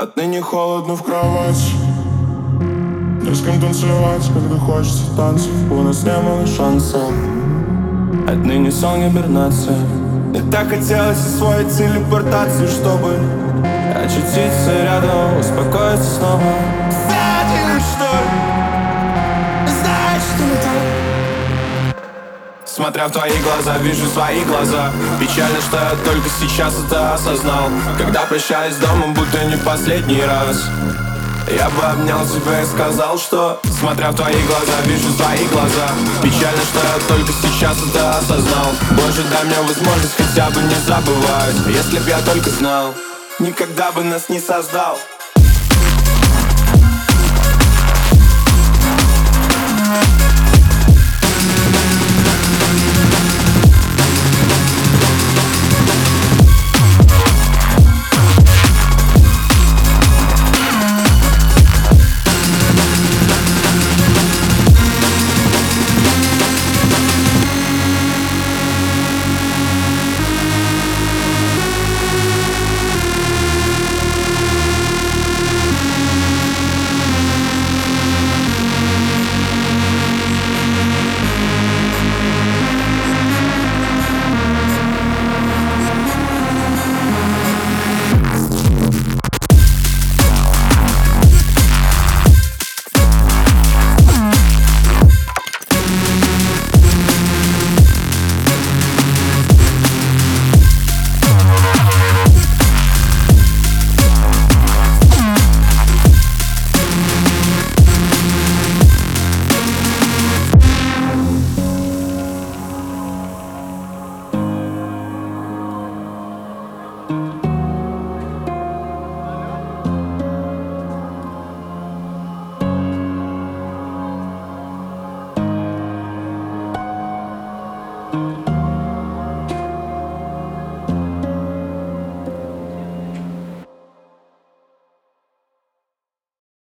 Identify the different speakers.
Speaker 1: Отныне холодно в кровати. Не с кем танцевать, когда хочется танцев. У нас не было шанса. Отныне сон гибернация. Мне так хотелось освоить телепортацию, чтобы очутиться рядом, успокоиться снова. Кстати, что ли? Знаешь, что это? Смотря в твои глаза, вижу свои глаза. Печально, что я только сейчас это осознал. Когда прощаюсь с домом, будто не в последний раз. Я бы обнял тебя и сказал, что смотря в твои глаза, вижу свои глаза. Печально, что я только сейчас это осознал. Боже, дай мне возможность хотя бы не забывать. Если б я только знал, никогда бы нас не создал.